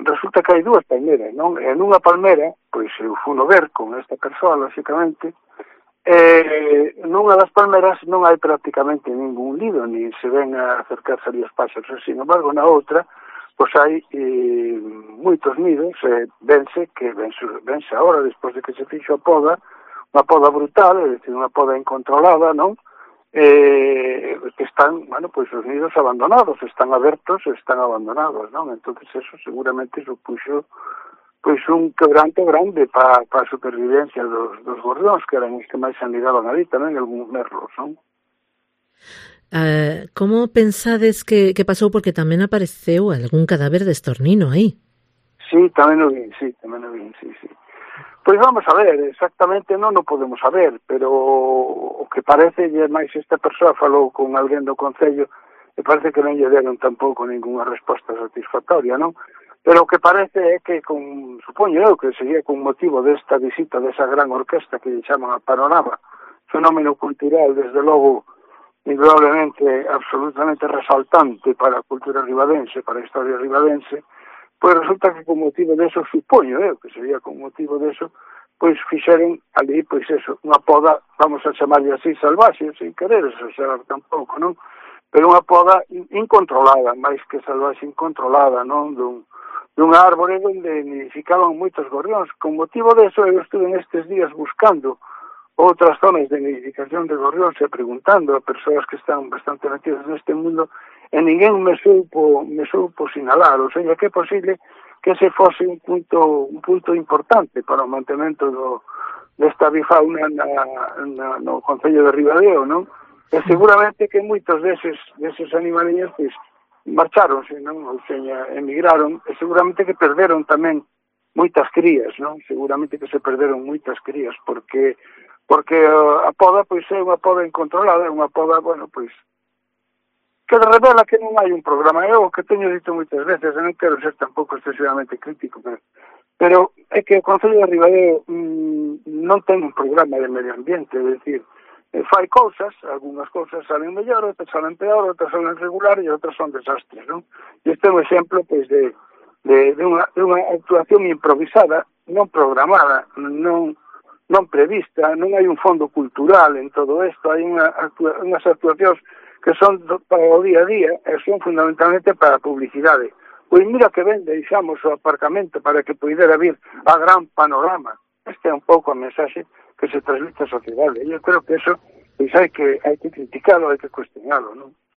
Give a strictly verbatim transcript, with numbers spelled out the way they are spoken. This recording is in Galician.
resulta que hai dúas palmeras, non? E nunha palmera, pois eu funo ver con esta persoa, lógicamente, e nunha das palmeras non hai prácticamente ningún nido, ni se ven a acercarse ali os páxaros, sin embargo, na outra, pois hai eh, moitos nidos, e vense que vense, vense agora, despois de que se fixo a poda, unha poda brutal, é dicir, unha poda incontrolada, non? Eh, que están, bueno, pois os nidos abandonados, están abertos e están abandonados, non? Entonces eso seguramente supuxo pois un quebranto grande para pa a supervivencia dos, dos gorrións, que eran os que máis se anidaban ali, tamén algúns merlos, non? Uh, como pensades que, que pasou? Porque tamén apareceu algún cadáver de estornino aí. Sí, tamén o vi, sí, tamén o vi, sí, sí. Pois vamos a ver, exactamente non o podemos saber, pero o que parece, e máis esta persoa falou con alguén do Concello, e parece que non lle deron tampouco ninguna resposta satisfactoria, non? Pero o que parece é que, con, supoño eu, que sería con motivo desta visita desa gran orquesta que lle chaman a Panorama, fenómeno cultural, desde logo, indudablemente, absolutamente resaltante para a cultura ribadense, para a historia ribadense, pois resulta que con motivo deso, supoño eu, que sería con motivo deso, pois fixeron ali, pois eso, unha poda, vamos a chamarlle así, salvaxe, sin querer exagerar tampouco, non? Pero unha poda incontrolada, máis que salvaxe, incontrolada, non? Dun, dunha árbore onde nidificaban moitos gorrións. Con motivo deso, eu estuve nestes días buscando outras zonas de nidificación de gorrións e preguntando a persoas que están bastante metidas neste mundo, e ninguén me supo, me supo sinalar, ou seja, que é posible que ese fose un punto un punto importante para o mantemento do, desta bifauna na, na, no Concello de Ribadeo, non? E seguramente que moitos deses, deses animaliños, pois, marcharonse, non? Ou seja, emigraron, e seguramente que perderon tamén moitas crías, non? Seguramente que se perderon moitas crías, porque porque a poda, pois, é unha poda incontrolada, é unha poda, bueno, pois, que revela que non hai un programa. Eu o que teño dito moitas veces, non quero ser tampouco excesivamente crítico, pero, pero é que o Concello de Ribadeo mmm, non ten un programa de medio ambiente, é dicir, fai cousas, algunhas cousas salen mellor, outras salen peor, outras salen regular e outras son desastres, non? E este é un exemplo, pois, de, de, de, unha, de unha actuación improvisada, non programada, non non prevista, non hai un fondo cultural en todo isto, hai unha actua, unhas actuacións que son para o día a día e son fundamentalmente para a publicidade. Pois mira que ben deixamos o aparcamento para que poidera vir a gran panorama. Este é un pouco a mensaxe que se transmite á sociedade. E eu creo que eso pois hai que hai que criticalo, hai que cuestionalo, non?